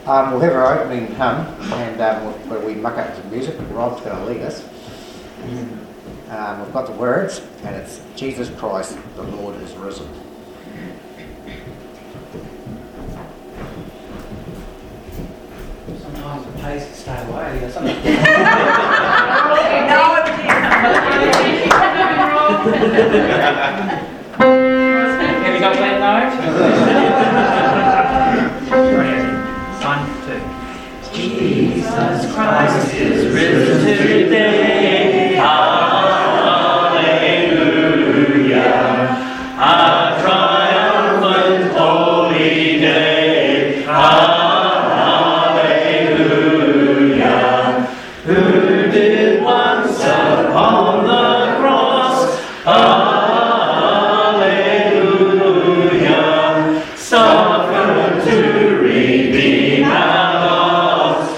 We'll have our opening hymn, and where we muck up some music. Rob's going to lead us. We've got the words, and it's Jesus Christ, the Lord is risen. Sometimes it pays to stay away. Have you got that note? 1, 2. Jesus Christ is risen today. Hallelujah. A triumphant holy day. Hallelujah. Who did once upon the cross? Hallelujah. Suffered to redeem our lost.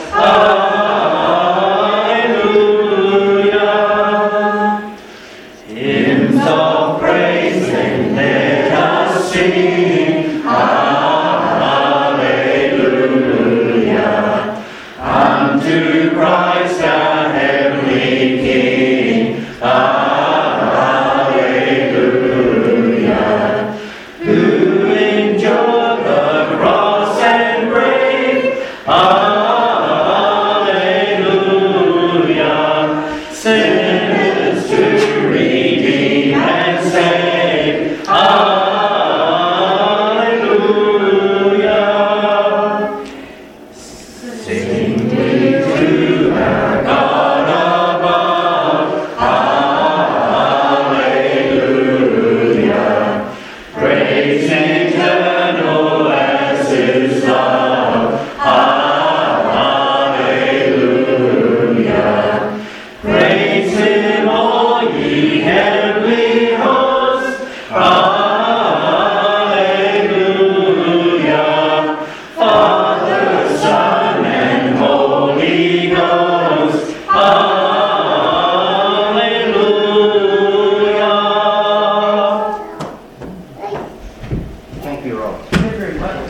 Hallelujah. Hymns of praise and let us sing. Hallelujah. Unto Christ our heavenly King. Hallelujah. Who endured the cross and grave. Hallelujah. Sinners to redeem and save. Hallelujah. Sing we to our God above. Hallelujah. Praise eternal as His love. Hallelujah. Praise Him, all ye heavenly hosts. Hallelujah. Father, Son, and Holy Ghost. Hallelujah. Thank you, Rob. You're very well.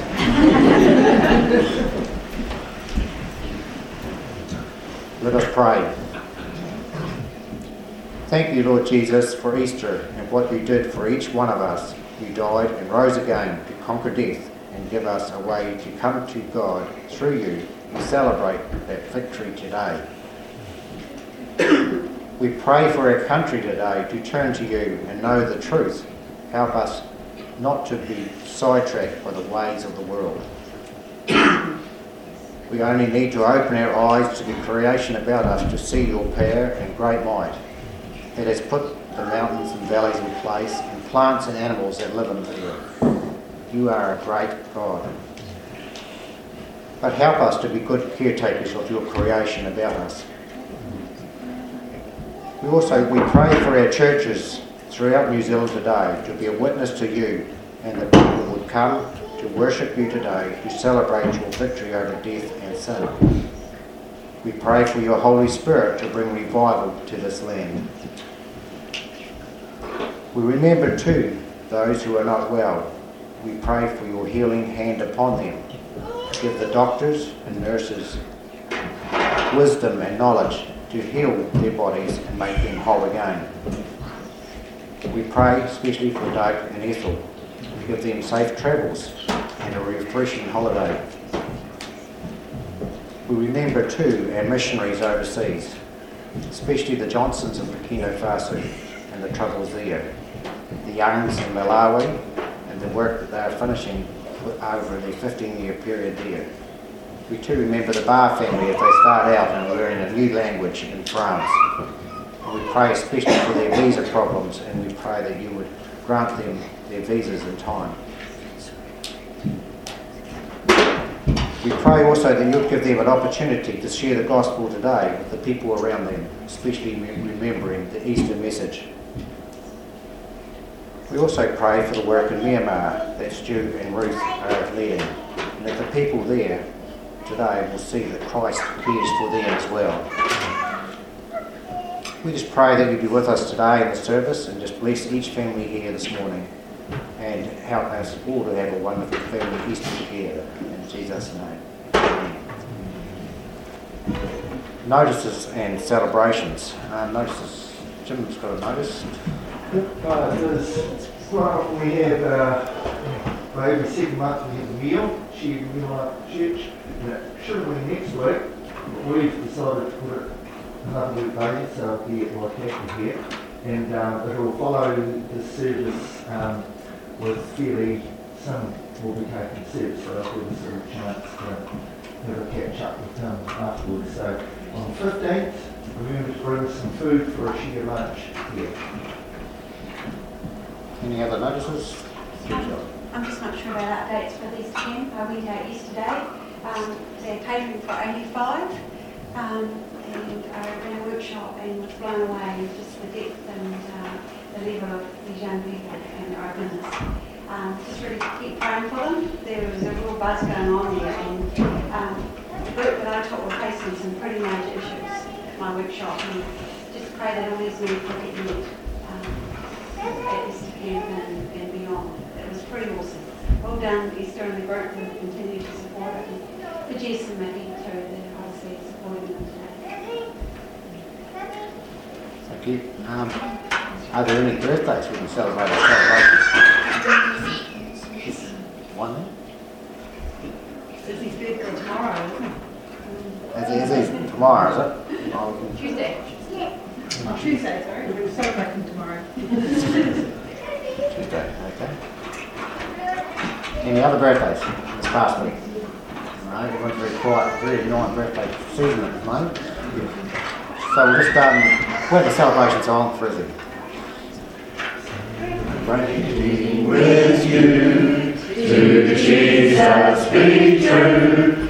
Let us pray. Thank you, Lord Jesus, for Easter and what you did for each one of us. You died and rose again to conquer death and give us a way to come to God through you. We celebrate that victory today. We pray for our country today to turn to you and know the truth. Help us not to be sidetracked by the ways of the world. We only need to open our eyes to the creation about us to see your power and great might. It has put the mountains and valleys in place and plants and animals that live in the earth. You are a great God. But help us to be good caretakers of your creation about us. We pray for our churches throughout New Zealand today to be a witness to you, and that people would come to worship you today to celebrate your victory over death and sin. We pray for your Holy Spirit to bring revival to this land. We remember too those who are not well. We pray for your healing hand upon them. Give the doctors and nurses wisdom and knowledge to heal their bodies and make them whole again. We pray especially for Doug and Ethel. Give them safe travels and a refreshing holiday. We remember too our missionaries overseas, especially the Johnsons in Burkina Faso and the troubles there, the Youngs in Malawi and the work that they are finishing over their 15-year period there. We too remember the Barr family as they start out and learn a new language in France. And we pray especially for their visa problems, and we pray that you would grant them their visas in time. We pray also that you'll give them an opportunity to share the gospel today with the people around them, especially remembering the Easter message. We also pray for the work in Myanmar that Stu and Ruth are leading, and that the people there today will see that Christ cares for them as well. We just pray that you be with us today in the service and just bless each family here this morning and help us all to have a wonderful family Easter together. In Jesus' name. Amen. Notices and celebrations. Notices. Jim's got a notice. We have, every 7 months we have a meal, shared meal after church, and it should have been next week, but we've decided to put it another week later, so it'll be at Waitaki here, and it will follow the service with fairly, some will be taking service, so I'll give us a chance to have a catch up with them afterwards. So on the 15th, remember to bring some food for a shared lunch here. Any other notices? I'm just not sure about updates for these 10. I went out yesterday. They're catering for 85. And I ran a workshop and was blown away with just the depth and the level of these young people and their openness. Just really keep praying for them. There was a real buzz going on there, and the group that I taught were facing some pretty major issues at my workshop, and just pray that all these needs will get met at Easter Camp and beyond. It was pretty awesome. Well done, Esther and the group who continue to support it, and for Jess and Mickey too, they're obviously supporting them today. Thank you. Are there any birthdays we can celebrate or celebrations? One there? It's his birthday tomorrow, isn't it? Is it tomorrow, is it? Oh, Tuesday. Oh, Tuesday, sorry. We're celebrating tomorrow. Tuesday, okay. Any other birthdays this past week? No, everyone's very quiet, very annoying birthday season at the moment. So we'll just we'll have a celebration song for Izzy. With you, to Jesus be true.